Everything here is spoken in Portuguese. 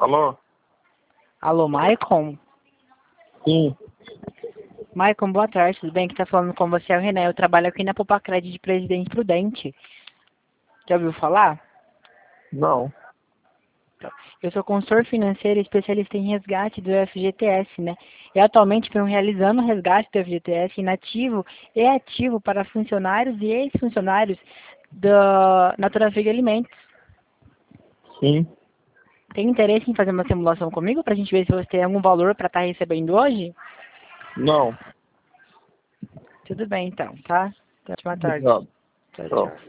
Alô? Alô, Maicon? Sim. Maicon, boa tarde, tudo bem? Quem tá falando com você é o René. Eu trabalho aqui na Popacred de Presidente Prudente. Já ouviu falar? Não. Eu sou consultor financeiro e especialista em resgate do FGTS, né? E atualmente venho realizando o resgate do FGTS inativo e ativo para funcionários e ex-funcionários da Natura Vega Alimentos. Sim. Tem interesse em fazer uma simulação comigo para a gente ver se você tem algum valor para estar recebendo hoje? Não. Tudo bem, então, tá? Ótima tarde. Obrigado. Tchau, Tchau. tchau.